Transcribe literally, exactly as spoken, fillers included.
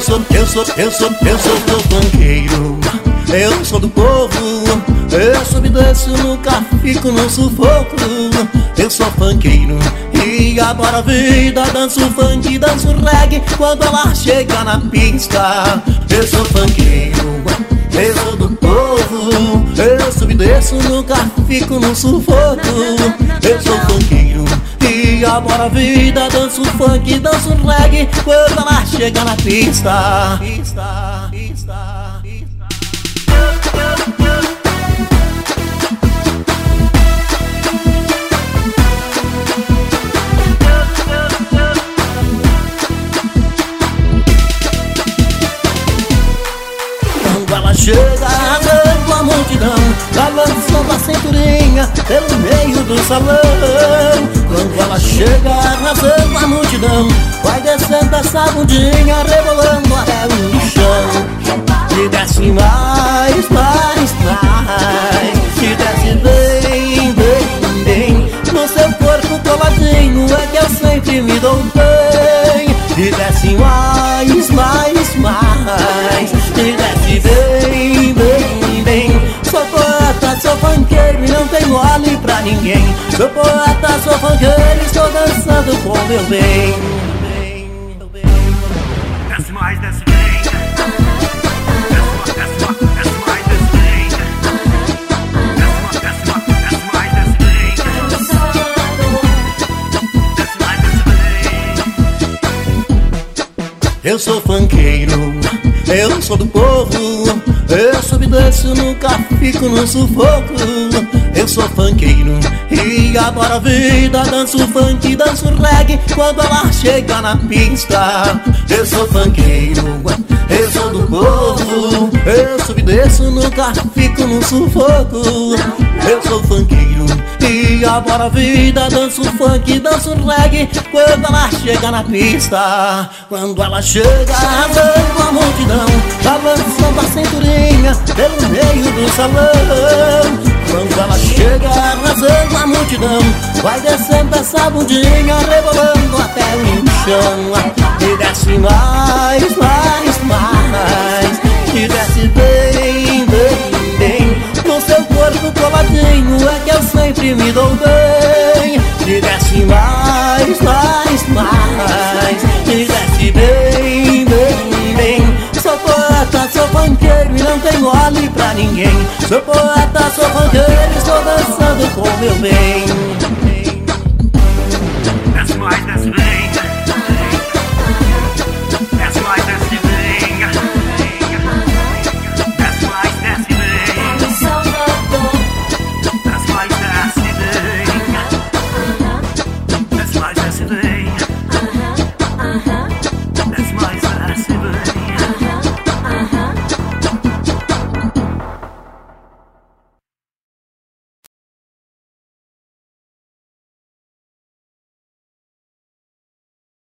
sou, eu sou, eu sou, eu sou teu funkeiro. Eu sou do povo, eu subo e desço, nunca fico no sufoco. Eu sou funkeiro e adoro a vida, danço funk, danço reggae quando ela chega na pista. Eu sou funkeiro, eu sou do povo, eu subo e desço, nunca fico no sufoco. Eu sou funkeiro e adoro a vida, danço funk, danço reggae quando ela chega na pista. Pista, pista, pista. Quando ela chega arrasando a multidão, balançando a cinturinha pelo meio do salão. Quando ela chega arrasando a multidão, vai descendo essa bundinha, rebolando até o chão. E desce mais, mais, mais, e desce bem, bem, bem no seu corpo coladinho, é que eu sempre me dou bem. E desce mais, mais, mais, e desce bem, bem, bem. Sou poeta, sou funkeiro e não tenho mole pra ninguém. Sou poeta, sou funkeiro e estou dançando com meu bem. Desce mais, desce bem. Eu sou funkeiro, eu sou do povo, eu subo e desço, nunca fico no sufoco. Eu sou funkeiro e adoro a vida, danço funk, danço reggae quando ela chega na pista. Eu sou funkeiro, eu sou do povo, eu subo e desço, nunca fico no sufoco. Eu sou funkeiro e adoro a vida, danço funk, danço reggae quando ela chega na pista. Quando ela chega arrasando a multidão, balançando a cinturinha pelo meio do salão. Quando ela chega arrasando a multidão, vai descendo essa bundinha, rebolando até o chão. E desce mais, mais, mais, e desce bem, bem, bem no seu corpo coladinho, é que eu sempre me dou bem. E desce mais, mais, mais, e desce bem, bem, bem. Sou poeta, sou funkeiro e não tenho mole pra ninguém. Sou poeta, sou funkeiro e estou dançando com meu bem.